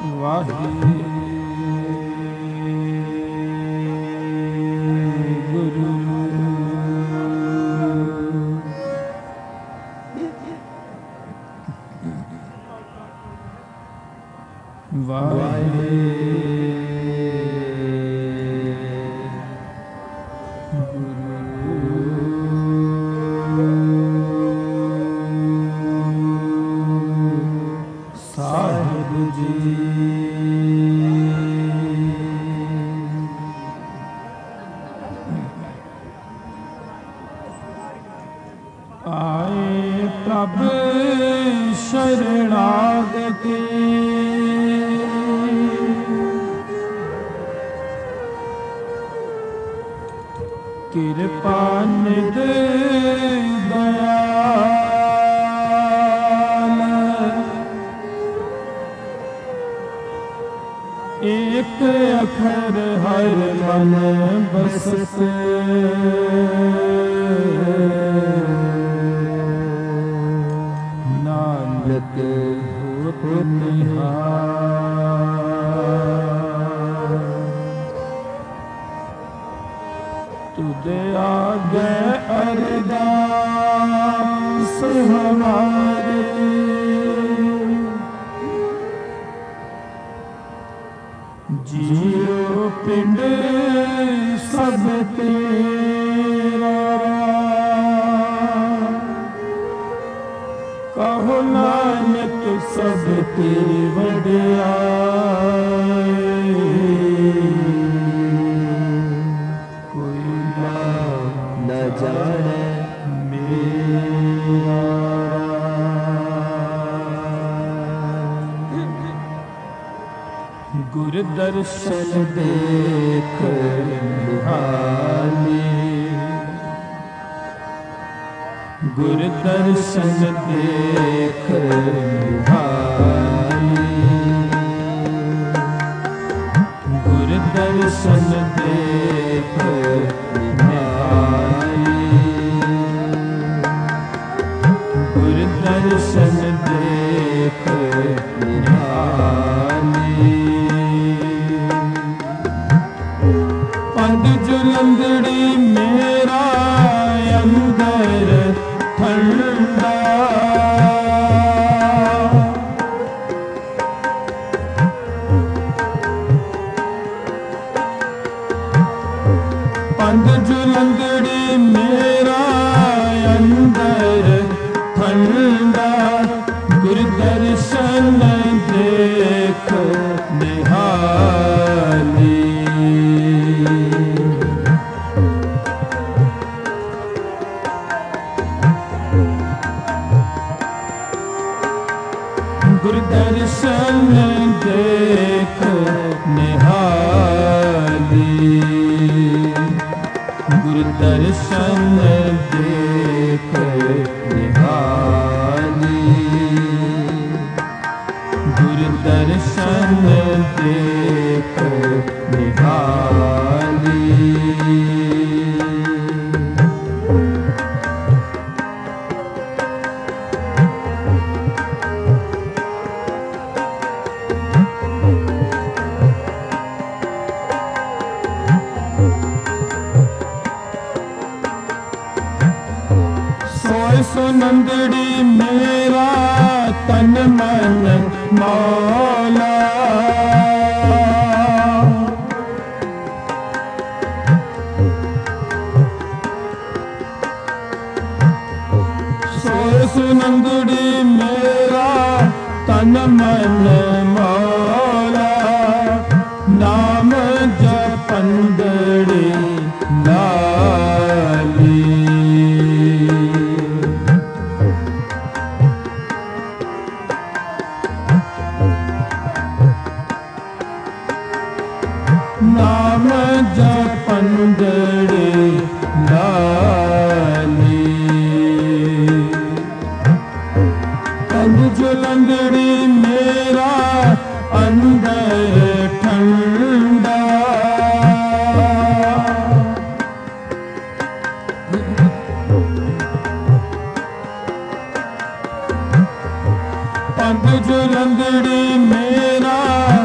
पंग जुलंदड़ी मेरा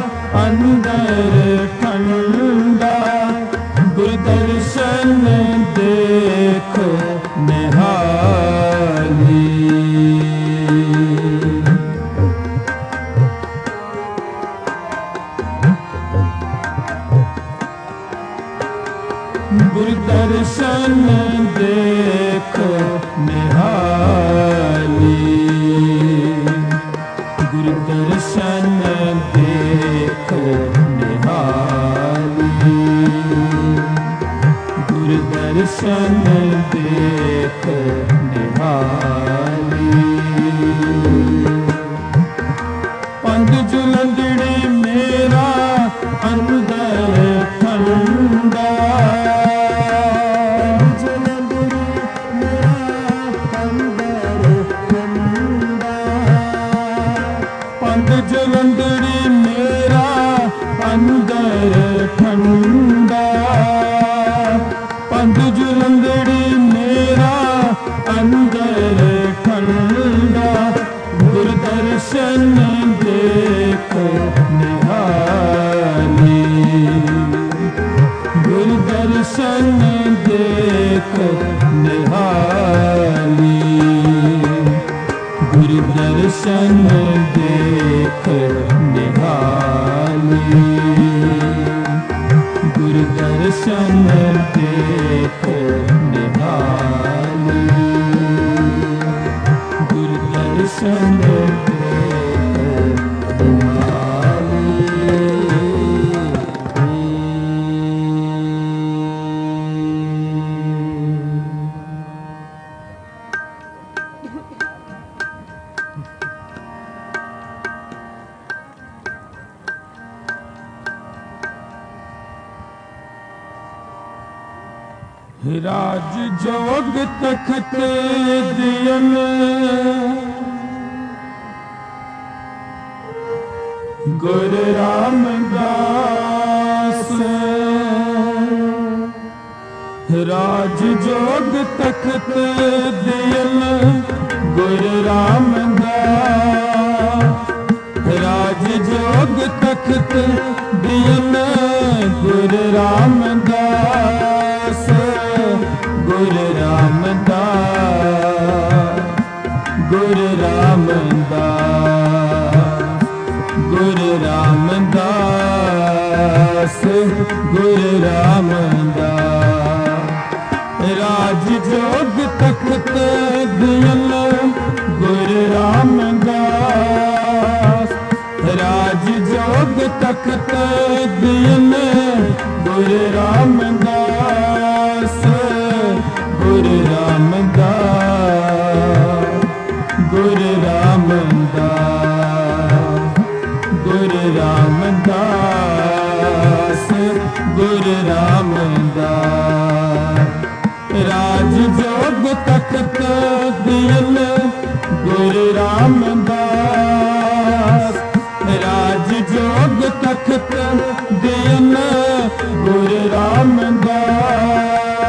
गुरु दर्शन देखो निहाली, गुरु दर्शन देखो निहाली, गुरु दर्शन देखो निहाली। पंध जुलंदड़ी मेरा अंदर ठंडा, जुलंदड़ी मेरा अंदर ठंडा, पंध जुलंदड़ी मेरा अंदर ठंडा, पंध जुलंदड़ी मेरा अंदर ठंडा, गुरु दर्शन देखो निहाली, गुरु दर्शन देखो निहाली, गुरु दर्शन देखो निहाली, गुरु दर्शन देखो निहाली, गुरु दर्शन राज जोग तखत दियन, गुरु रामदास, राज जोग तखत दियन, गुरु रामदास, राज जोग तखत दियन, गुरु रामदास, गुरु रामदास, गुरु रामदास, गुरु रामदास, गुरु रामदास, राज जोग तखत दियन, गुरु रामदास, राज जोग तखत दियन, गुरु रामदास, गुरु रामदास, गुरु रामदास, गुरु रामदास, गुरु रामदास, राज जोग तखत दियन, गुरु रामदास, राज जोग तखत दियन, गुरु रामदास।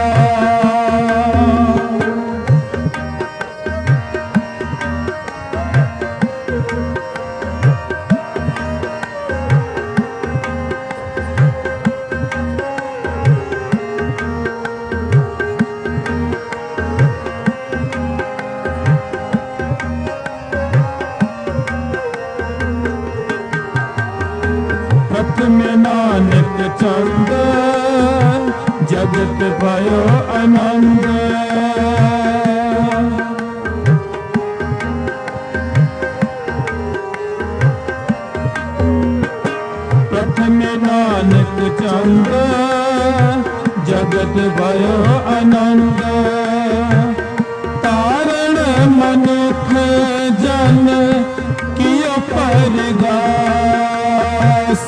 प्रथम नानक चंद जगत भयो आनंद, प्रथम नानक चंद जगत भयो आनंद, तारण मनुख जन कियो परगास,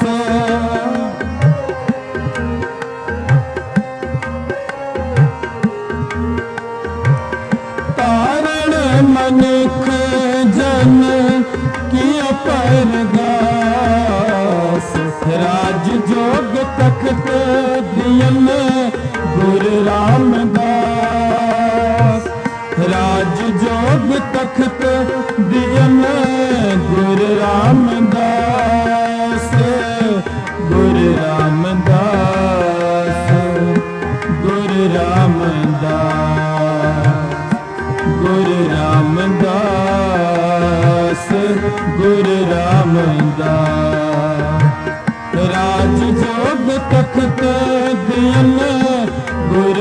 तारण मनुख जन कियो परगास, राज जोग तखत दियन, गुरु रामदास, राज जोग तखत दियन, गुरु रामदास, गुरु रामदास, गुरु रामदास, गुरु रामदास, गुरु रामदास, राज जोग तखत दियन, गुरु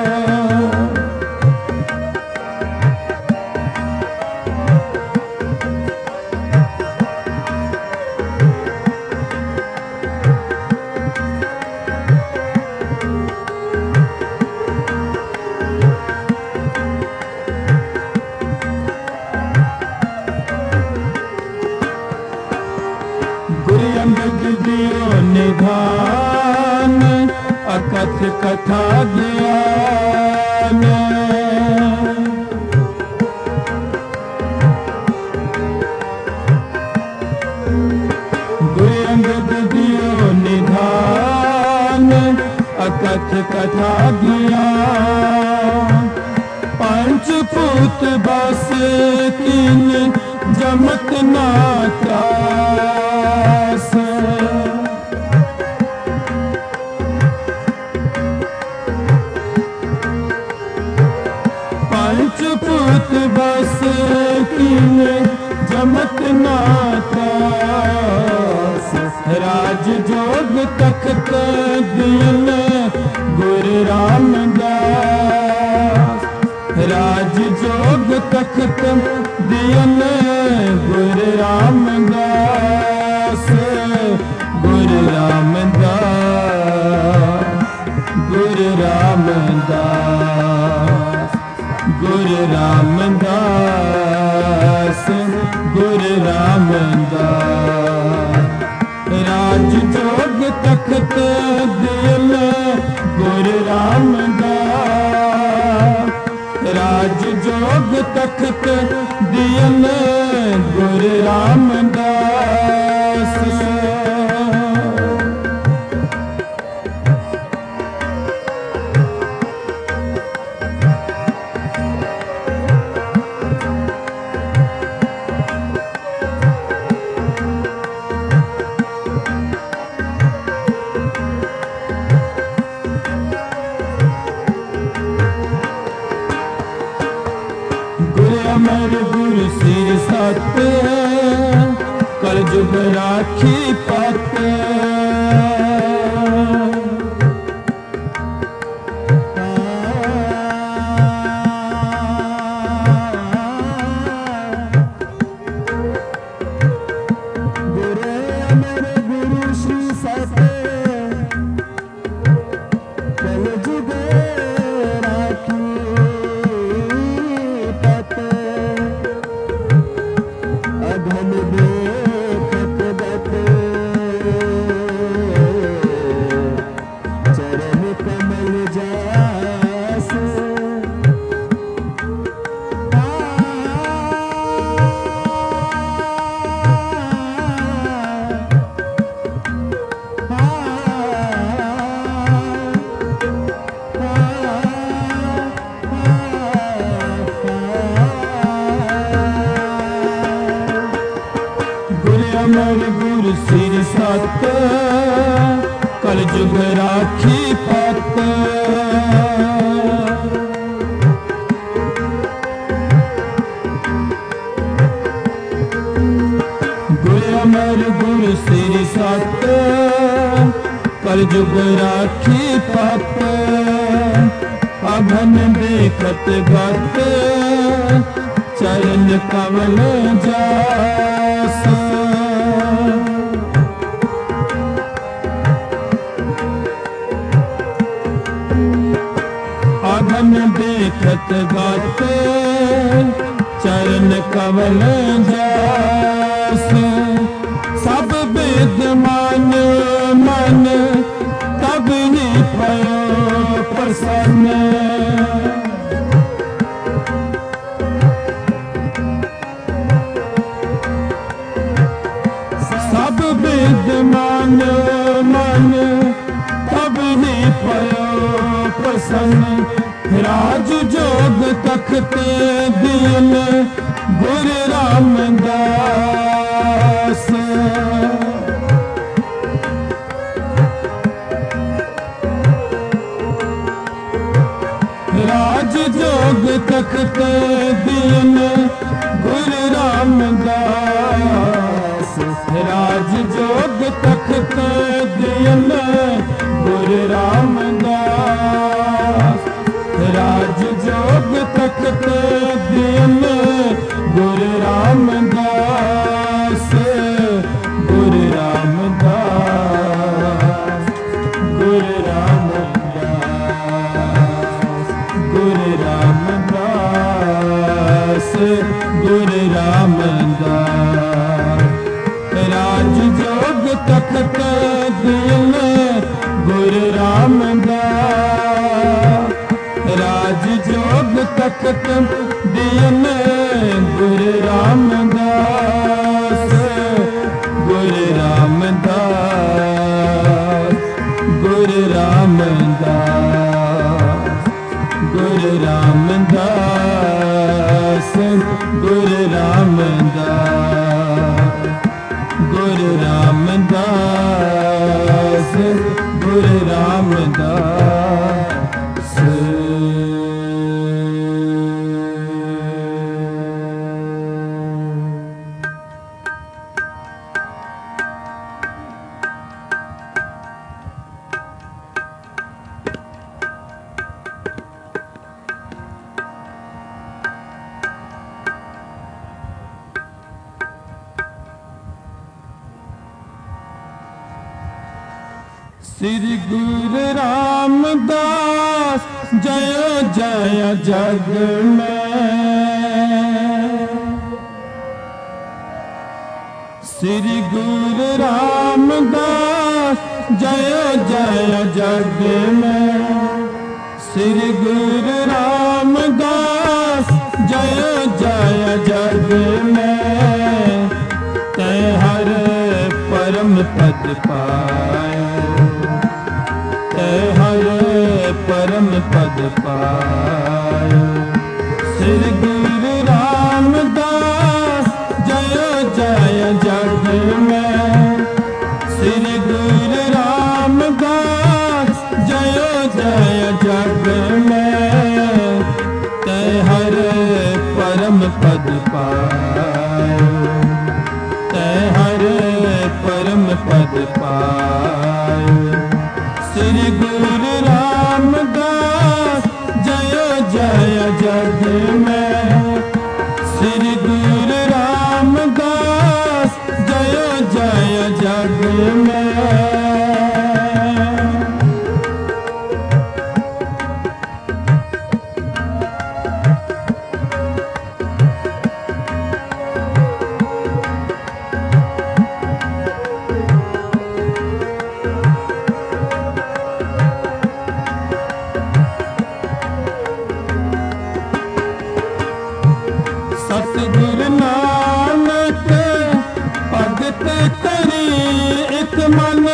दियो निधान अकथ कथा ज्ञान गुरु अंगद दियो निधान अकथ कथा ज्ञान पंचभूत बस किन जमत ना त्रास पंचभूत बस किन जमत ना त्रास राज जोग तख्त दियल गुरु रामदास राज जोग तख्त दियल गुरु रामदास गुरु रामदास गुरु रामदास गुरु रामदास गुरु रामदास राज जोग तख्त दियल गुरु रामदास राज जोग तख्त दियल गुरु रामदास अमर गुरु सिर सत कल जुग राखी पत गुरु अमर गुरु श्री सत कल जुग राखी अघन देखत गत चरण कमल जास अमर गुरु सिर सत कल जुग राखी पत गुरु अमर गुरु सिर सत कल जुग राखी पत अघन देखत गत चरण कमल जास अघन देखत गत चरण कमल जास सब विद्यमान मन तब ही भयो प्रसन्न सब विद्यमान मन तब ही भयो प्रसन्न राज जोग तख्त दियल गुरु रामदास राज जोग तख्त दियल गुरु रामदास राज जोग तख्त दियल गुरु रामदास तख्त दियन गुरु रामदास, गुरु रामदास, गुरु रामदास, गुरु रामदास, गुरु रामदास, गुरु रामदास, गुरु रामदास। श्री गुरु रामदास जय जय जग में, श्री गुरु रामदास जय जय जग में, श्री गुरु रामदास जय जय जग में। तै हर परम पद पाए, हर परम पद पाए। श्री गुरु रामदास जय जय जग में, श्री गुरु रामदास जय जय जग में। तै हर परम पद पाए, तै हर परम पद पाए। श्री गुरु रामदास जय जय जग में, श्री गुरु रामदास जय जय जग में। सतगुरु नानक भगत करी एक मन,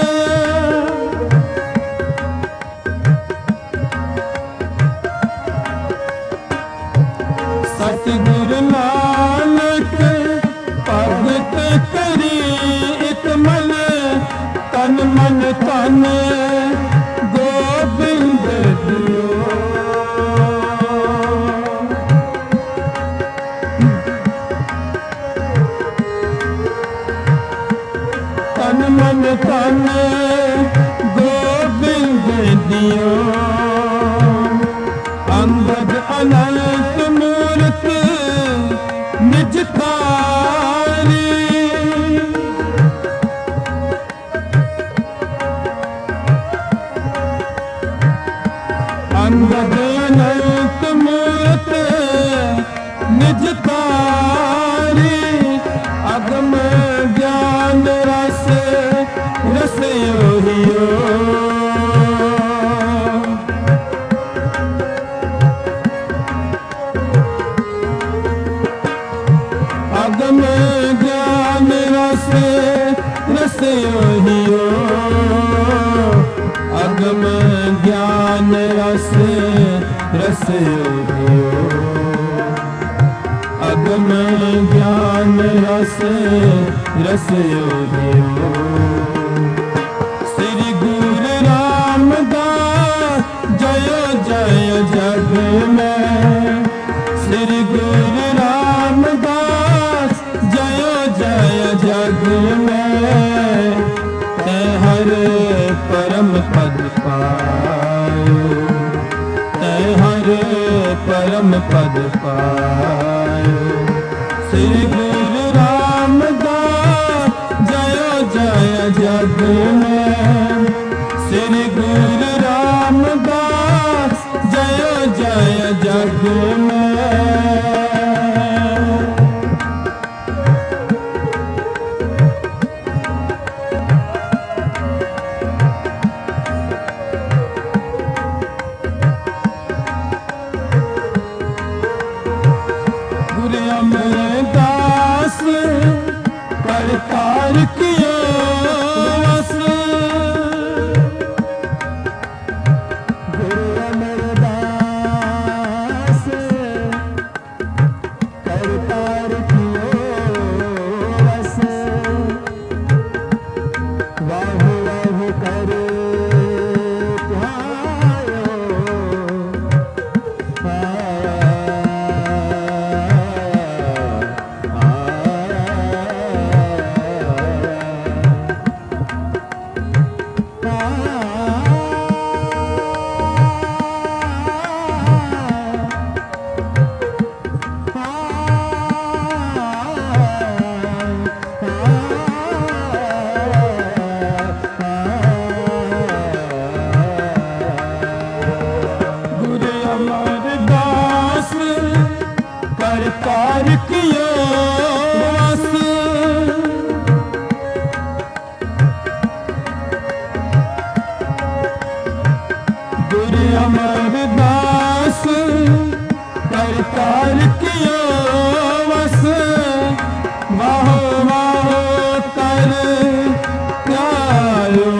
सतगुरु नानक भगत करी एक मन। तन मन तन गोबिंद दियो, तन मन तन गोबिंद दियो। अंगद अनंत मूर्त निज तारी, अंगद अनंत मूर्त निज तारी। अगम ज्ञान रस रसयोहियो, अगम ज्ञान रस रसयोहियो, अगम ज्ञान रस रसयोहियो, अगम ज्ञान रस रसयोहियो। श्री गुरु रामदास जय जय जग में, श्री गुरु रामदास जय जय जग में। तै हर परम पद पायो, तै हर परम पद पायो। श्री गुरु रामदास जय जय जग में, श्री गुरु रामदास जय जय जग में। अमरदास करतार कियो वस। गुरु अमरदास करतार कियो वस। वाहु वाहु कर करतार कियो वस। गुरु अमरदास करतार कियो वस। वाहो वाहो कर प्यारो।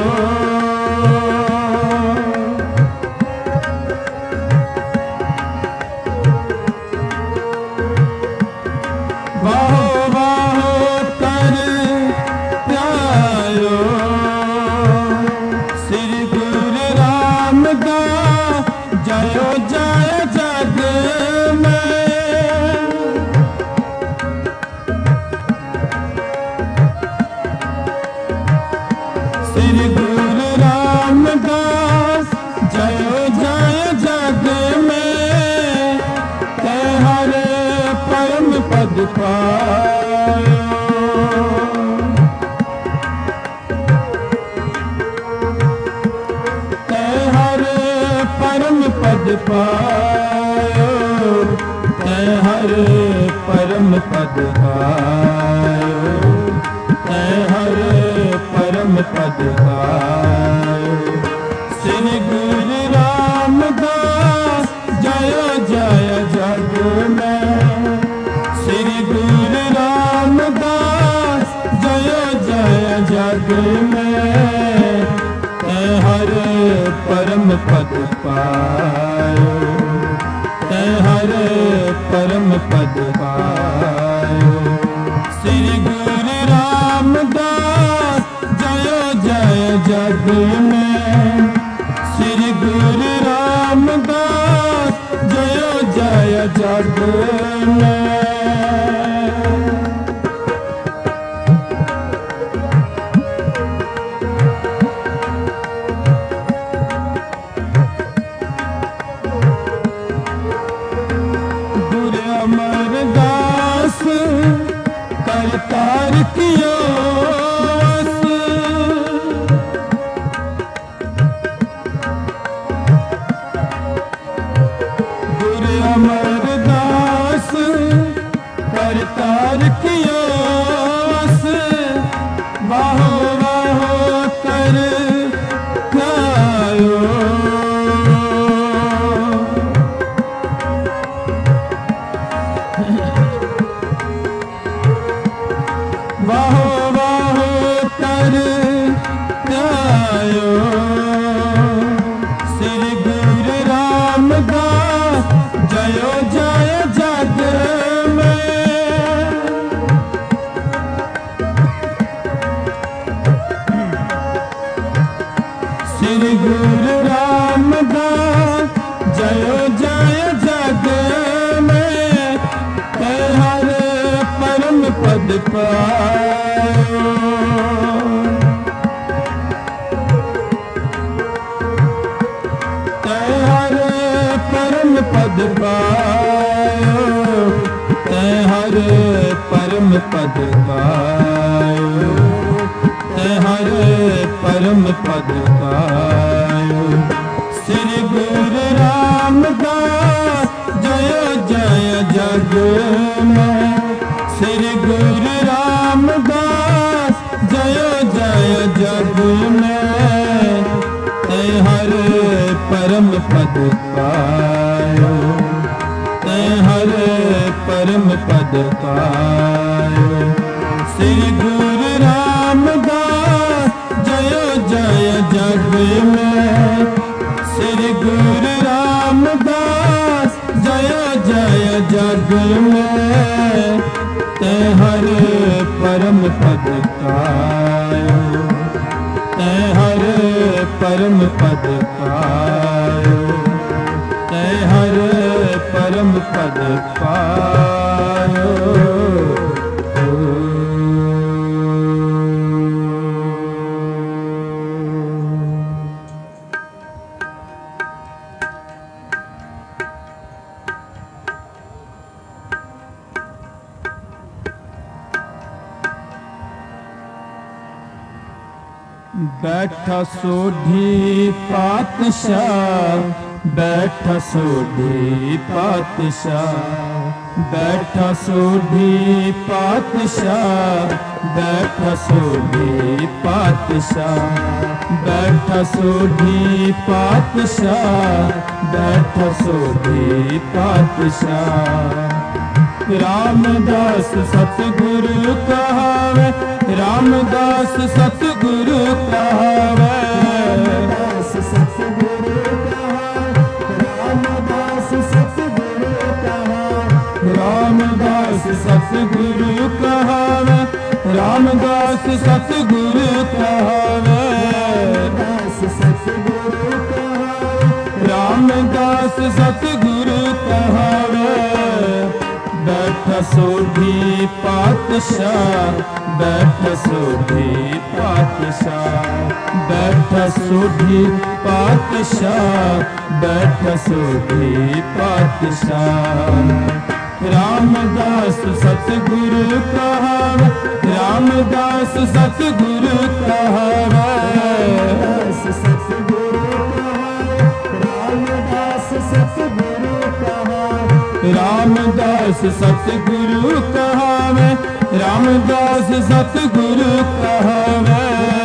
वाहो वाहो कर प्यारो। श्री गुरु रामदास जयो जय जग में। श्री गुरु रामदास जयो जय जग में। हर परम पद पायो। हर परम पद पायो। हर परम पद पायो। हर परम पद पायो। श्री गुरु रामदास जय जय जग में। श्री गुरु रामदास जय जय जग में। हर परम पद पायो। हर परम पद पायो। श्री गुरु रामदास जय जय जग में। श्री गुरु रामदास जय जय जग में। गुरु अमरदास करतार कियो वस। गुरु अमरदास करतार कियो वस। वाहो वाहो कर प्यारो। वाहो वाहो कर प्यारो। श्री गुरु रामदास जयो जय जग में। श्री गुरु रामदास जयो जय जग में। हर परम पद पायो। हर परम पद पायो। हर परम पद पायो। हर परम पद पायो। श्री गुरु रामदास जय जय जग में। श्री गुरु रामदास जय जय जग में। हर परम पद पायो। हर परम पद पायो। श्री गुरु रामदास जय जय जग में, श्री गुरु रामदास जय जय जग में, ते हर परम पद पायो, ते हर परम पद पायो, ते हर परम पद पायो। बैठा सोढ़ी पातशाह, बैठा सोढ़ी पातशाह, बैठा सोढ़ी पातशाह, बैठा सोढ़ी पातशाह, बैठा सोढ़ी पातशाह, बैठा सोढ़ी पातशाह। रामदास सतगुरु कहावे, रामदास सतगुरु कहावे, रामदास सतगुरु कहावे, रामदास सतगुरु कहावे, रामदास सतगुरु कहावे, रामदास सतगुरु कहावे, रामदास सतगुरु कहावे, रामदास सतगुरु कहावे। बैठा सोढ़ी पातशाह, बैठा सोढ़ी पातशाह, बैठा सोढ़ी पातशाह, बैठा सोढ़ी पातशाह। रामदास सतगुरु कहावे, रामदास सतगुरु कहावे, रामदास सतगुरु कहावे, रामदास सतगुरु कहावे, रामदास सतगुरु कहावे, रामदास सतगुरु कहावे,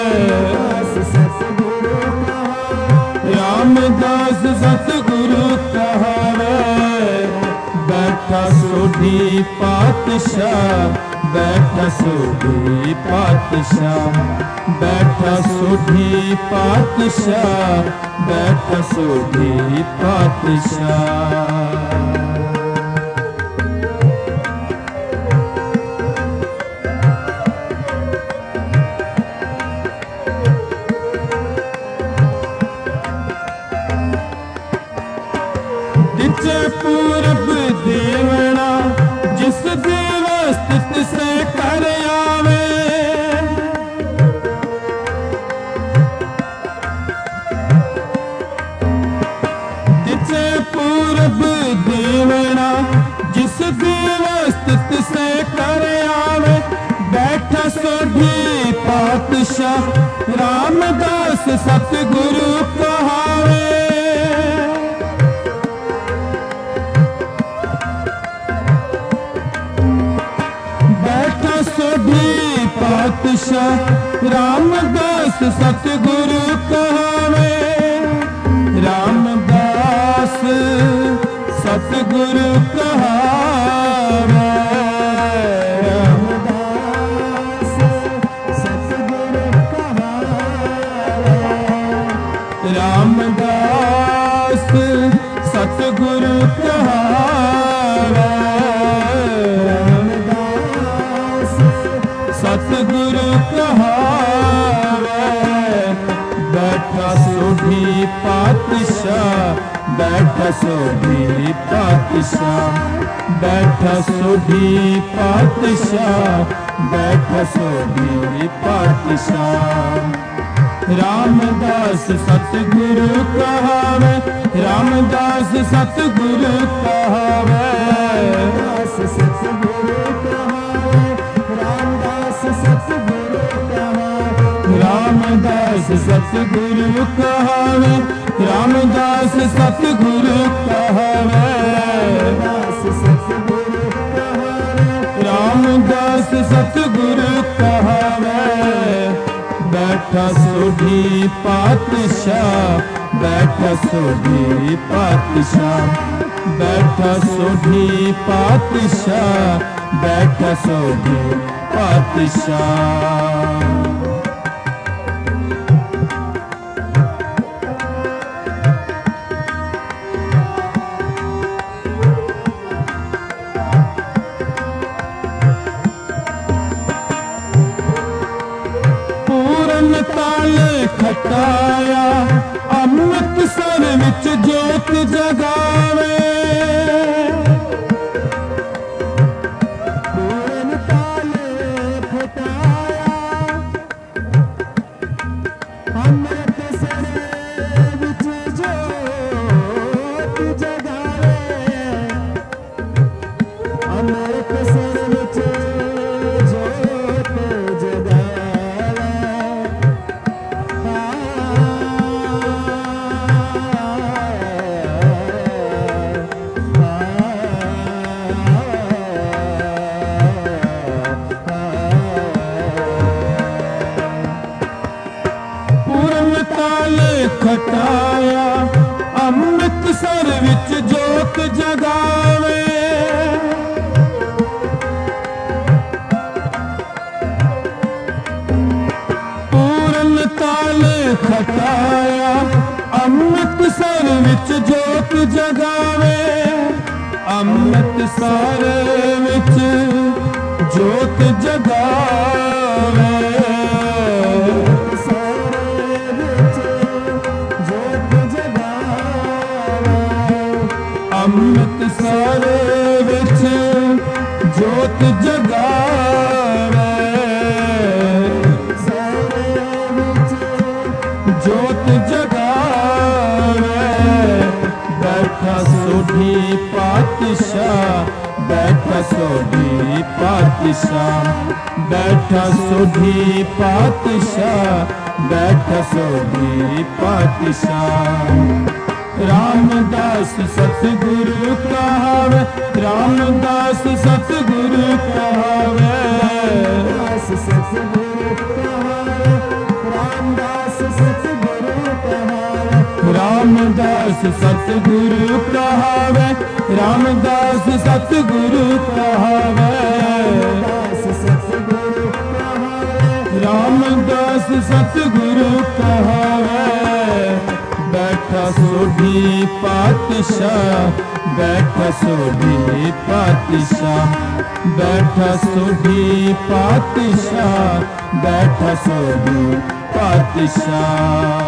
रामदास सतगुरु कहावे। बैठा सोढ़ी पातशाह, बैठा सोढ़ी पातशाह, बैठा सोढ़ी पातशाह, बैठा सोढ़ी पातशाह। पूरब देवना जिस देव स्थित से कर आवे, जिसे पूरब देवना जिस देव स्थित से कर आवे। बैठा सोढ़ी पातशाह, रामदास सतगुरु कहावे, सोढ़ी पातशाह, रामदास सतगुरु कहावे, रामदास सतगुरु कहावे, रामदास सतगुरु कहावे, रामदास सतगुरु कहावे, सतगुरु कहावे। बैठा सोढ़ी पातशाह, बैठा सोढ़ी पातशाह, बैठा सोढ़ी पातशाह, बैठा सोढ़ी पातशाह। रामदास सतगुरु कहावे, रामदास सतगुरु कहावे, रामदास सतगुरु कहावे, रामदास सतगुरु कहावे, रामदास सतगुरु कहावे, रामदास सतगुरु कहावे, रामदास सतगुरु कहावे। बैठा सोढ़ी पातशाह, बैठा सोढ़ी पातशाह, बैठा सोढ़ी पातशाह, बैठा सोढ़ी पातशाह। ताल खटाया अमृतसर विच जोत जगावे, पूरन ताल खटाया अमृतसर विच जोत जगावे, अमृतसर विच जोत जगावे। खटाया अमृतसर विच जोत जगावे, पूरन ताल खटाया अमृतसर विच जोत जगावे, अमृतसर विच जोत जगावे। अमृतसर विच जोत जगावे, जोत जगावे। बैठा सोढ़ी पातशाह, बैठा सोढ़ी पातशाह, बैठा सोढ़ी पातशाह, बैठा सोढ़ी पातशाह। रामदास सतगुरु कहावे, रामदास सतगुरु कहावे, रामदास सतगुरु कहावे, रामदास सतगुरु कहावे, रामदास सतगुरु कहावे, रामदास सतगुरु कहावे, रामदास सतगुरु कहावे। बैठा सोढ़ी पातशाह, बैठा सोढ़ी पातशाह, बैठा सोढ़ी पातशाह, बैठा सोढ़ी पातशाह।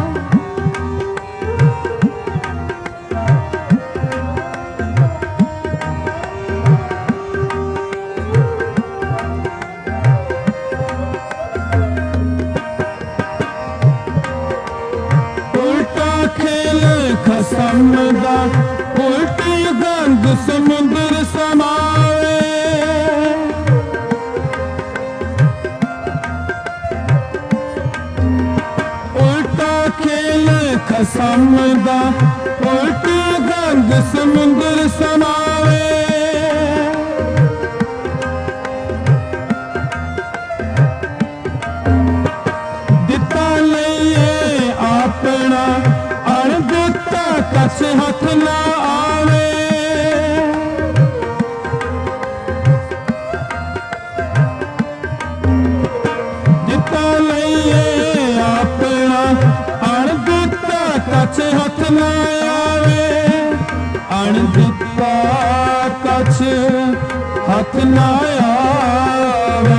खसम दा उल्टी गंग समुद्र समावे, उल्टा खेल खसम दा उल्टी गंग समुद्र समावे। दिता लइए अपना कछ हथ ना आवे, दिता लइए अपना अणदिता कछ हथ ना आवे, अणदिता कछ हथ ना आवे।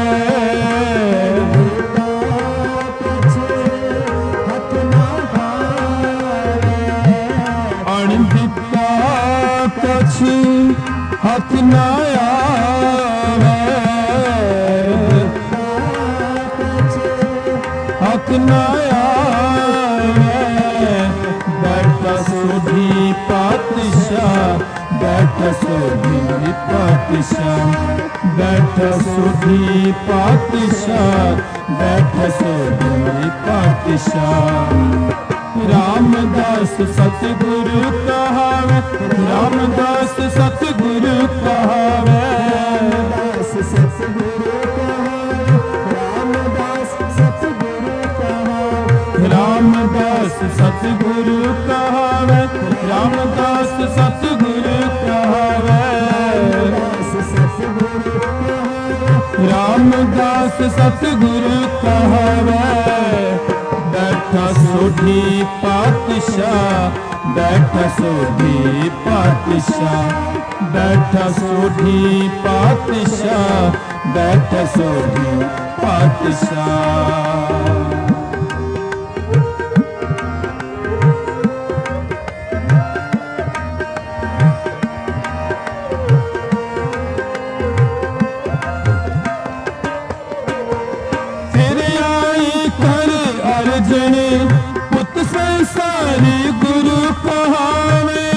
अणदिता कछ हथ ना आवे, हथ ना आवे। बैठा सोढ़ी पातशाह, बैठा सोढ़ी पातशाह, बैठा सोढ़ी पातशाह, बैठा सोढ़ी पातशाह। रामदास सतगुरु कहावे, रामदास सतगुरु कहावे, रामदास सतगुरु कहावे, रामदास सतगुरु कहावे, रामदास सतगुरु कहावे, रामदास सतगुरु रामदास सतगुरु कहावे, बैठा सोढ़ी पातशाह, बैठा सोढ़ी पातशाह, बैठा सोढ़ी पातशाह, बैठा सोढ़ी पातशाह। पुत संसारी गुरु कहावे,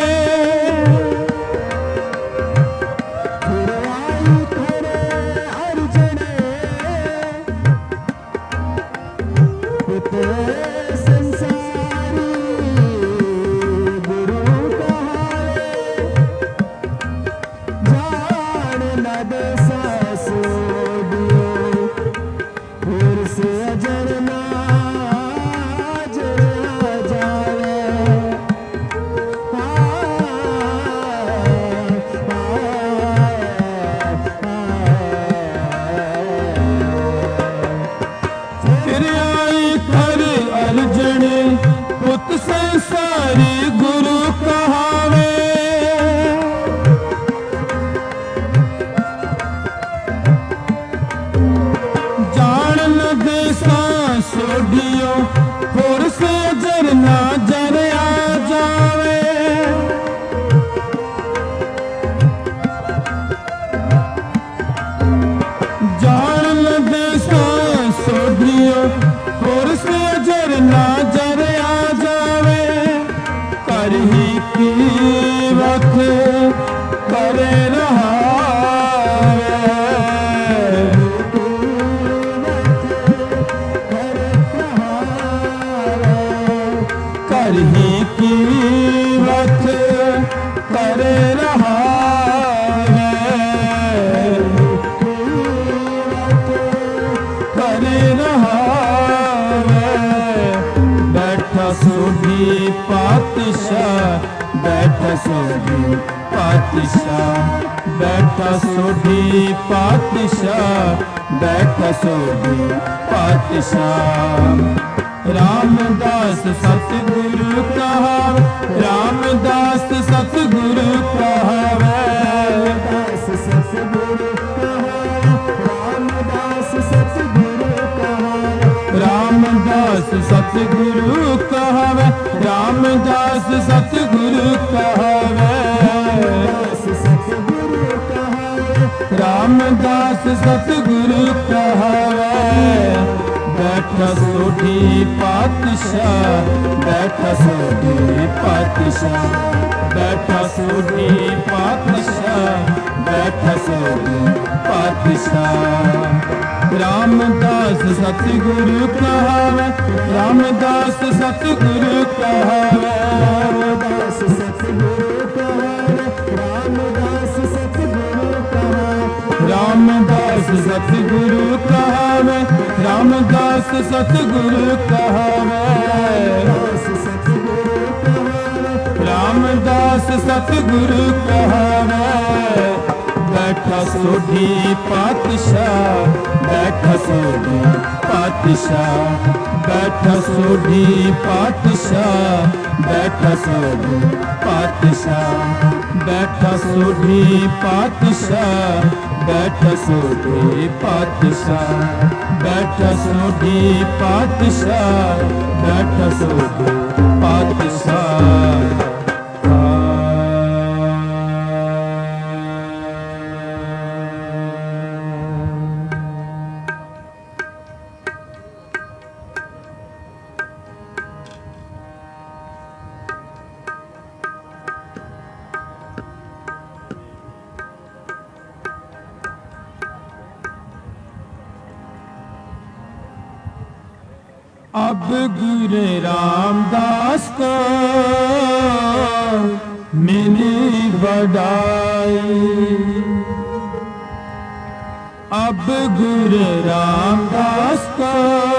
पुत संसारी गुरु कहावे, जान न दे सासोडियो फिर से अजरना पुत संसारी गुरु कहावे, जान न दे सोढ़ियो होर से जरना जरिया जावे, जान न दे सोढ़ियो होर से जरना जरिया जावे, करही कीमत करे रहावे, करही कीमत करे रहावे, करे रहावे, बैठा सोढ़ी पातशाह, बैठा सोढ़ी पातशाह, बैठा सोढ़ी पातशाह, बैठा सोढ़ी पातशाह। रामदास सतगुरु कहावे, रामदास सतगुरु कहावे, रामदास सतगुरु कहावे, रामदास सतगुरु कहावे, रामदास सतगुरु कहावे, रामदास सतगुरु कहावे, रामदास सतगुरु कहावे, बैठा सोढ़ी पातशाह, बैठा सोढ़ी पातशाह, बैठा सोढ़ी पातशाह, बैठा सोढ़ी पातशाह। रामदास सतगुरु कहावे, रामदास सतगुरु कहावे, रामदास सतगुरु कहावे, रामदास सतगुरु कहावे, रामदास सतगुरु कहावे, रामदास सतगुरु कहावे, रामदास सतगुरु कहावे, बैठा सोढ़ी पातशाह, बैठा सोढ़ी पातशाह, बैठा सोढ़ी पातशाह, बैठा सोढ़ी पातशाह, बैठा सोढ़ी पातशाह, बैठा सोढ़ी पातशाह, बैठा सोढ़ी पातशाह, बैठा सोढ़ी पातशाह। अब गुरु रामदास को मिली बड़ाई, अब गुरु रामदास को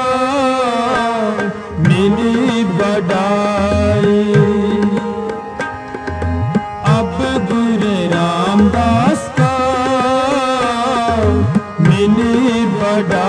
मिली बड़ाई, अब गुरु रामदास को मिली बड़ाई।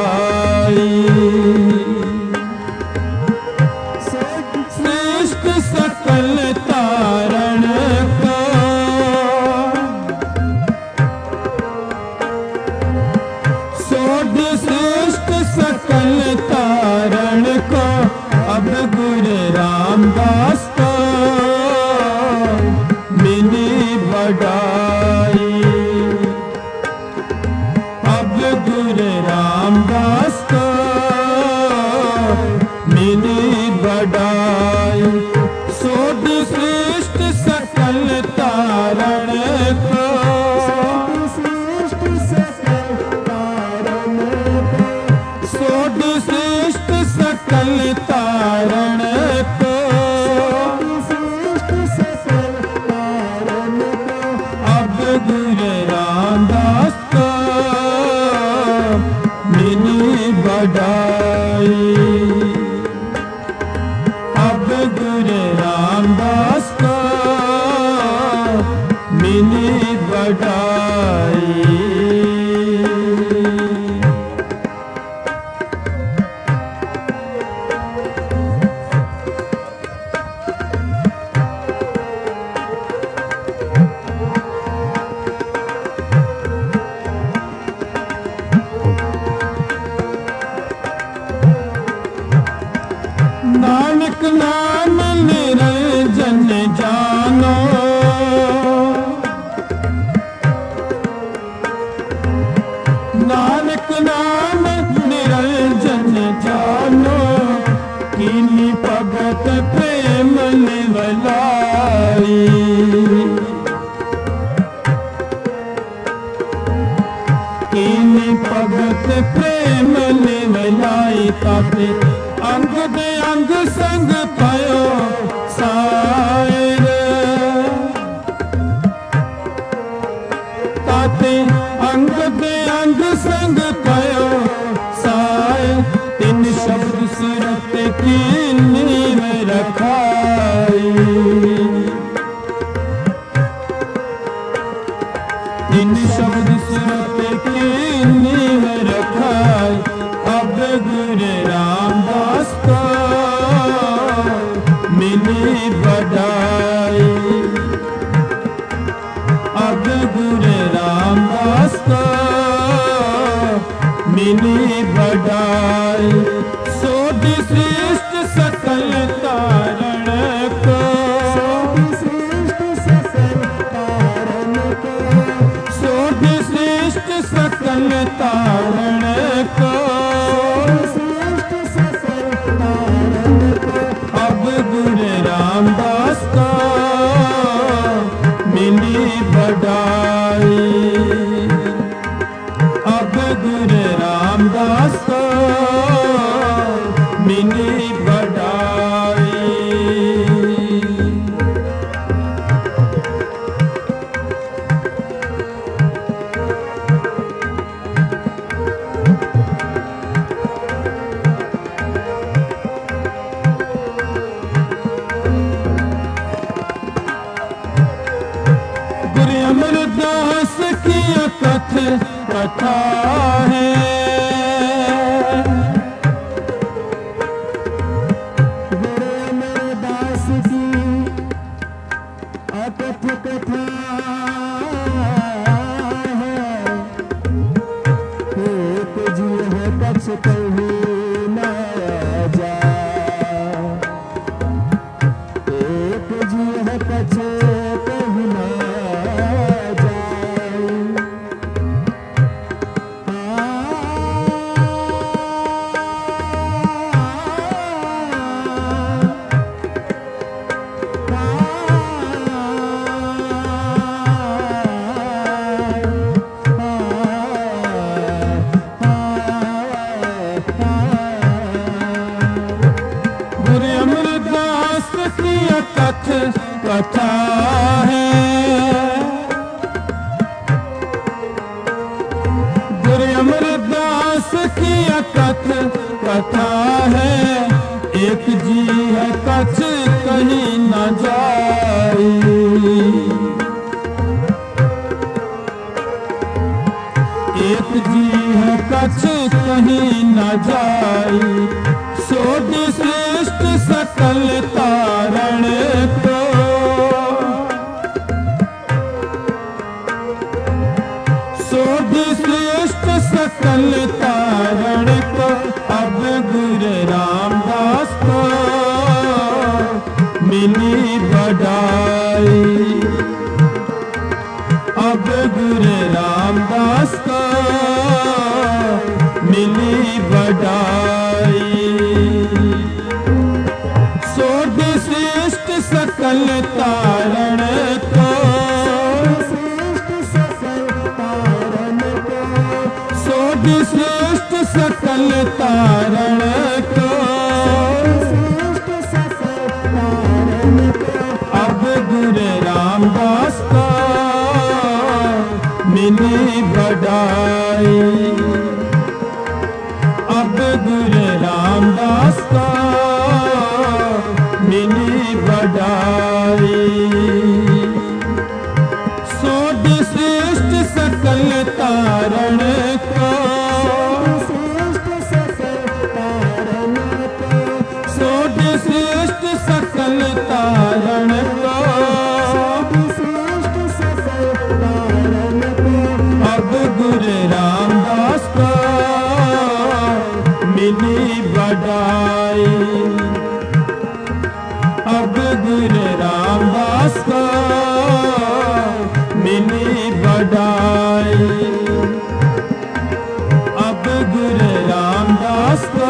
बढ़ाई। अब गुरु रामदास को मिली बढ़ाई। सोध श्रेष्ठ सकल तारण को, सोध श्रेष्ठ सकल तारण को, अब गुरु रामदास को मिली बढ़ाई। अब गुरु रामदास को मिली बढ़ाई। नानक नाम निरंजन जानो, नानक नाम निरंजन जानो, कीनी भगत प्रेम निवलाई। कीनी भगत प्रेम निवलाई। ताते अंग दे अंग संग पायो सायर, ताते अंग दे अंग संग पायो सायर। तीन शब्द सूरत की नींव रखाई। तीन शब्द सूरत की नींव रखाई। अब गुरु रामदास को मिली बढ़ाई। अब गुरु रामदास को मिली बढ़ाई। सोध श्रेष्ठ सकल तारण को, सोध श्रेष्ठ सकल तारण को, अब गुरु रामदास को मिली बढ़ाई। अब गुरु रामदास को मिली बढ़ाई। गुरु अमरदास की कथा है, गुरु अमरदास की अकथ कथा है। एक जी है कछ कहीं न जा, एक जी है कछ कहीं न कथा है। गुरु अमरदास की कथा है। एक जी है कछ कहीं न जाई। एक जी है कछ कहीं न जाई। सोध श्रेष्ठ सकल तारण को, सोध श्रेष्ठ सकल तारण को, अब गुरु रामदास को मिली बढ़ाई। सकल तारण को, अब गुरु रामदास को मिली बड़ाई, अब गुरु रामदास को मिली बड़ाई। सोध श्रेष्ठ सकल तारण को, सोध श्रेष्ठ सकल तारण को, अब गुरु रामदास को मिली बड़ाई, अब गुरु रामदास को मिली बड़ाई, अब गुरु रामदास को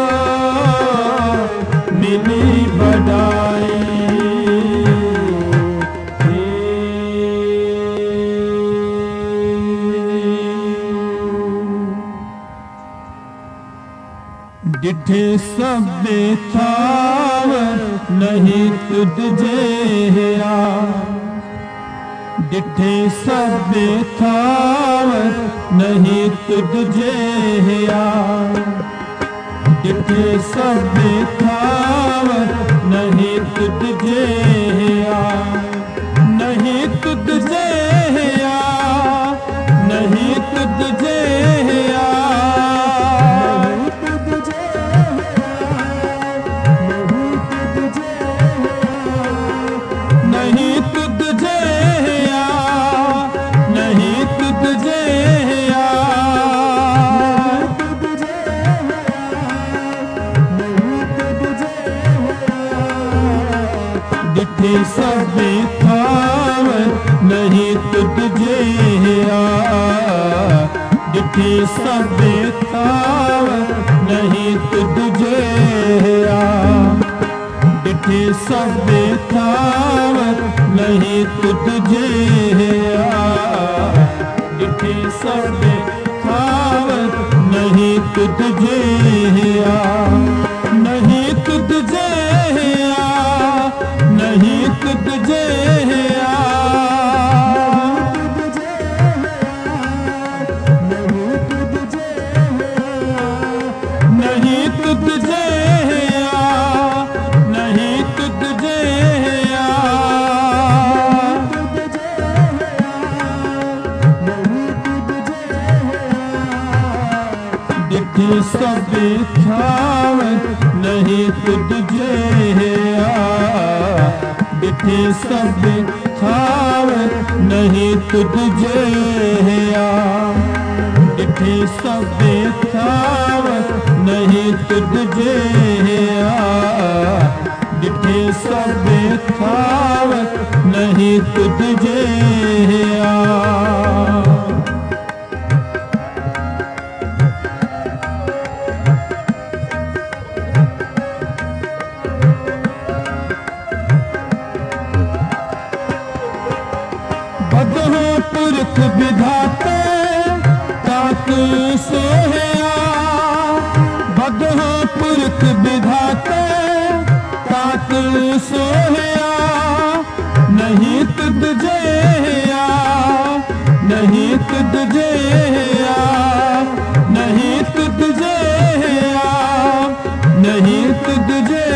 मिली बड़ाई। डिठे सब थाव नहीं तुझे, डिठे सब थाव नहीं तुझे, डिठे सब थाव नहीं तुझे, नहीं तुझे, नहीं तुझे, नहीं तुझे, नहीं तुझे, डिठे सब थाव नहीं तुझे, डिठे सब थाव नहीं तुझे, डिठे सब थाव नहीं तुझे, डिठे सब थाव नहीं तुझे, नहीं तुझे, नहीं तुझे, नहीं तुझे, नहीं तुझे, डिठे सब थाव नहीं तुझे, डिठे सब थाव नहीं तुझे, डिठे सब थाव नहीं तुझे, डिठे सब थाव नहीं तुझे। बदहो पुरख विधाते तात सोहया, बदहो पुरख विधाते तात सोहया, नहीं तुझे, नहीं तुझे, नहीं तुझे, नहीं तुझे,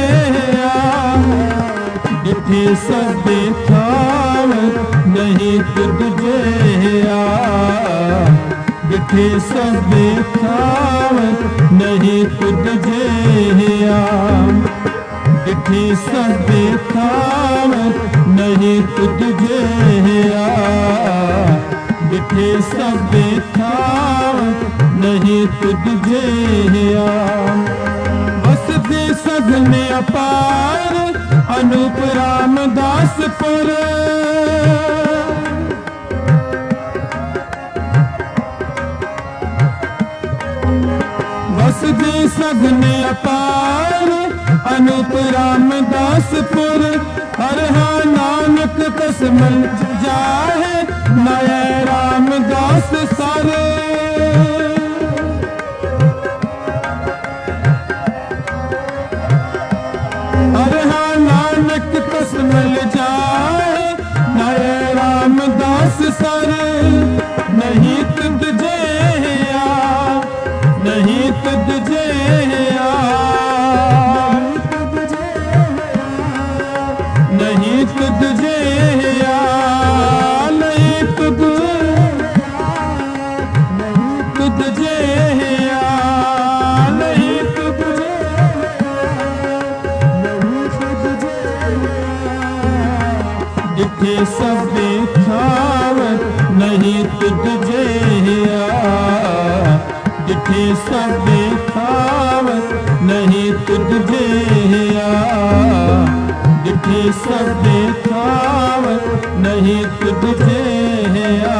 डिठे सब थाव नहीं तुझे, डिठे सब थाव नहीं तुझे, डिठे सब थाव नहीं तुझे, डिठे सब थाव नहीं तुझे। वसते सघन अपार अनूप रामदासपुर, वसते सघन अपार अनूप रामदासपुर, हर हा नानक कसमल जाहे नय रामदास सर, तुझ जिया जिथे सबे थाव नहीं तुझ जिया जिथे सबे थाव नहीं तुझ जिया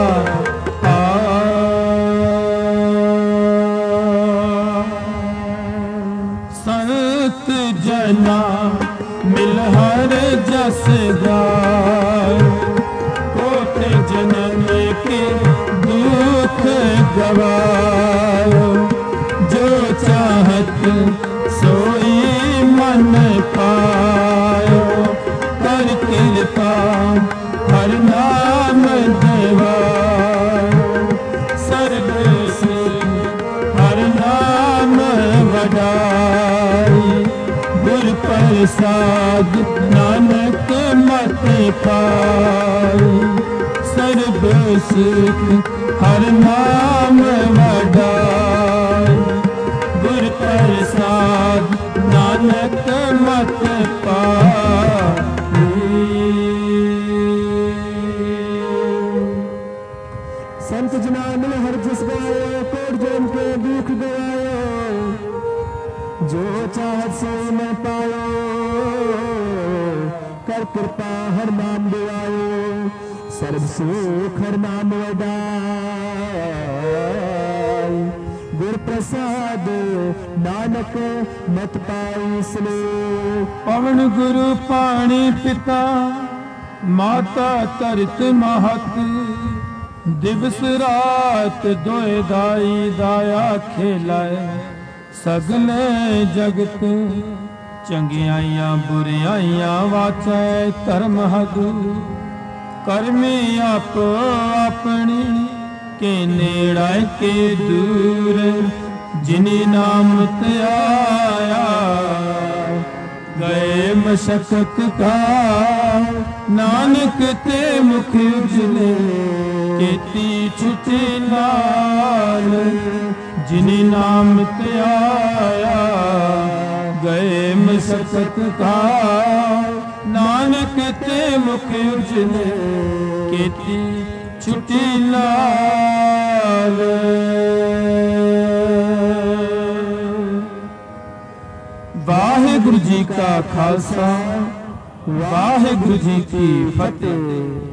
संत जना मिल हर जस गाय कोटि जन्म के दुख गवायो जो चाहत सोई मन पायो कर कृपा हर नाम देवायो सर्व सिद्ध हर नाम वडाई गुर प्रसाद नानक मत पाई सर्व सुख हर नाम वडाई गुर प्रसाद नानक मत पाई। संत जना मिल हर जस गायो कोट जन्म के दुख गवायो जो चाहत सो मैं पायो कर कृपा हर नाम दिवायो सर्व सुख हर नाम वडाई गुर प्रसाद नानक मत पाई सलोक। पवन गुरु पाणी पिता माता तरत महत दिवस रात दोए दाई दाया खेलाए सगले जगत चंगियाइयां बुरियाइयां वाचै धर्म हद करमी आप अपनी के नेड़ा के दूर जिनी नाम त्याया गए मशक्कत का नानक ते मुख उजले केती छुटी नाल जिनी नाम त्याया गए मशक्कत का नानक ते मुख उजले केती छुटी नाल। वाहिगुरु जी का खालसा वाहिगुरु जी की फतेह।